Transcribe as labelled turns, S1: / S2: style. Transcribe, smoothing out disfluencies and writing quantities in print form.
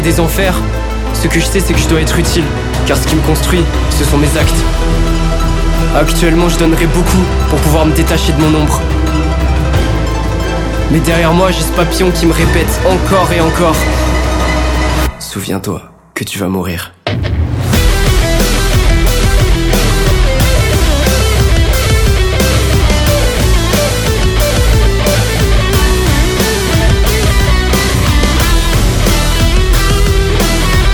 S1: des enfers. Ce que je sais, c'est que je dois être utile, car ce qui me construit, ce sont mes actes. Actuellement, je donnerais beaucoup pour pouvoir me détacher de mon ombre. Mais derrière moi, j'ai ce papillon qui me répète encore et encore: souviens-toi que tu vas mourir.